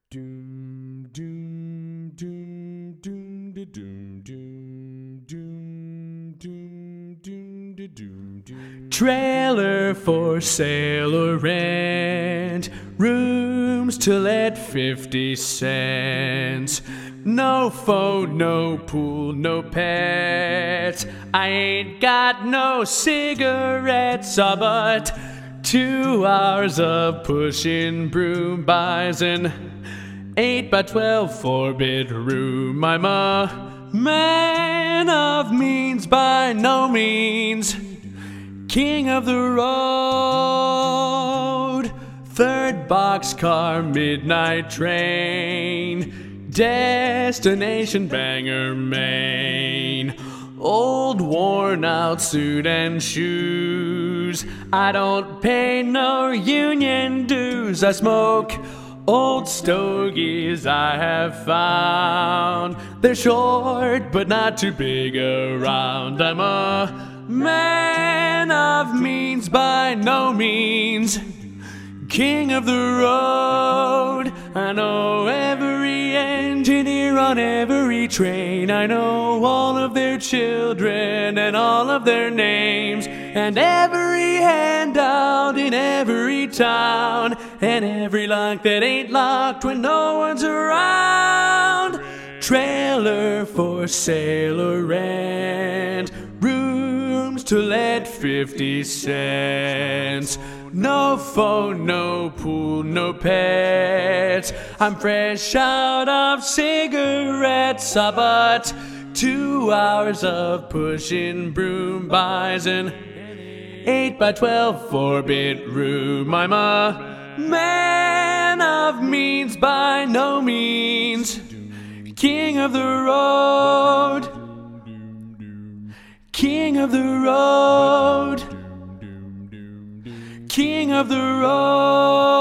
Doom, doom, doom, doom, da, doom, doom, doom, doom, doom, da, doom, doom. Trailer for sale or rent, rooms to let 50 cents. No phone, no pool, no pets. I ain't got no cigarettes, but 2 hours of pushing broom buys an 8x12 4-bedroom. I'm a man of means by no means, king of the road. 3rd boxcar, midnight train, destination Bangor, Maine. Old worn out suit and shoes, I don't pay no union dues. I smoke old stogies I have found. They're short but not too big around. I'm a man of means by no means, king of the road. I know every engineer on every train. I know all of their children and all of their names, and every handout in every town, and every lock that ain't locked when no one's around. Trailer for sale or rent, rooms to let 50 cents. No phone, no pool, no pets. I'm fresh out of cigarettes, but 2 hours of pushing broom buys an 8x12 4-bedroom. I'm a man of means by no means, king of the road, king of the road, king of the road.